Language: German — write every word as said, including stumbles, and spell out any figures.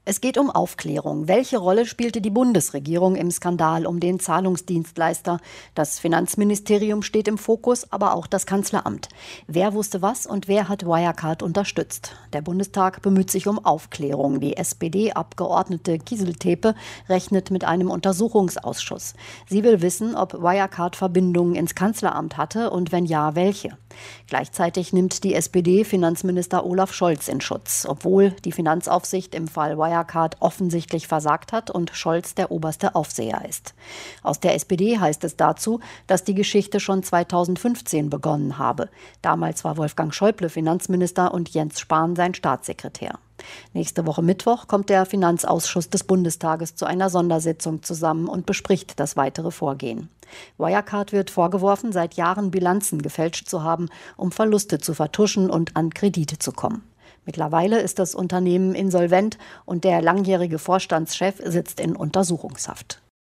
Es geht um Aufklärung. Welche Rolle spielte die Bundesregierung im Skandal um den Zahlungsdienstleister? Das Finanzministerium steht im Fokus, aber auch das Kanzleramt. Wer wusste was und wer hat Wirecard unterstützt? Der Bundestag bemüht sich um Aufklärung. Die S P D-Abgeordnete Kieseltepe rechnet mit einem Untersuchungsausschuss. Sie will wissen, ob Wirecard Verbindungen ins Kanzleramt hatte und wenn ja, welche. Gleichzeitig nimmt die S P D-Finanzminister Olaf Scholz in Schutz, obwohl die Finanzaufsicht im Fall Wirecard offensichtlich versagt hat und Scholz der oberste Aufseher ist. Aus der S P D heißt es dazu, dass die Geschichte schon zweitausendfünfzehn begonnen habe. Damals war Wolfgang Schäuble Finanzminister und Jens Spahn sein Staatssekretär. Nächste Woche Mittwoch kommt der Finanzausschuss des Bundestages zu einer Sondersitzung zusammen und bespricht das weitere Vorgehen. Wirecard wird vorgeworfen, seit Jahren Bilanzen gefälscht zu haben, um Verluste zu vertuschen und an Kredite zu kommen. Mittlerweile ist das Unternehmen insolvent und der langjährige Vorstandschef sitzt in Untersuchungshaft.